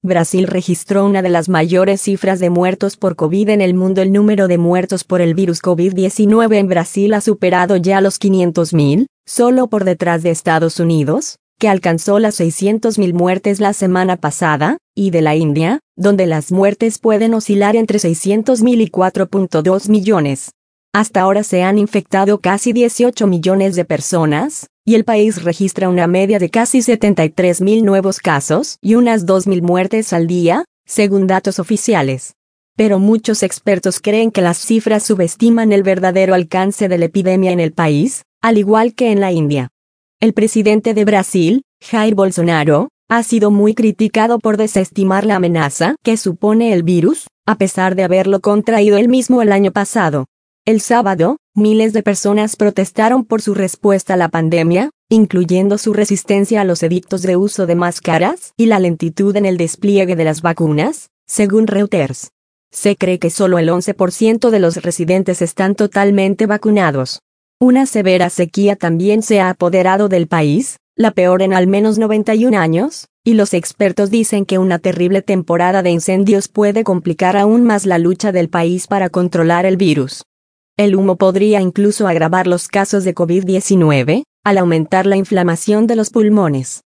Brasil registró una de las mayores cifras de muertos por COVID en el mundo. El número de muertos por el virus COVID-19 en Brasil ha superado ya los 500.000, solo por detrás de Estados Unidos, que alcanzó las 600.000 muertes la semana pasada, y de la India, donde las muertes pueden oscilar entre 600.000 y 4.2 millones. Hasta ahora se han infectado casi 18 millones de personas, y el país registra una media de casi 73.000 nuevos casos y unas 2.000 muertes al día, según datos oficiales. Pero muchos expertos creen que las cifras subestiman el verdadero alcance de la epidemia en el país, al igual que en la India. El presidente de Brasil, Jair Bolsonaro, ha sido muy criticado por desestimar la amenaza que supone el virus, a pesar de haberlo contraído él mismo el año pasado. El sábado, miles de personas protestaron por su respuesta a la pandemia, incluyendo su resistencia a los edictos de uso de máscaras y la lentitud en el despliegue de las vacunas, según Reuters. Se cree que solo el 11% de los residentes están totalmente vacunados. Una severa sequía también se ha apoderado del país, la peor en al menos 91 años, y los expertos dicen que una terrible temporada de incendios puede complicar aún más la lucha del país para controlar el virus. El humo podría incluso agravar los casos de COVID-19, al aumentar la inflamación de los pulmones.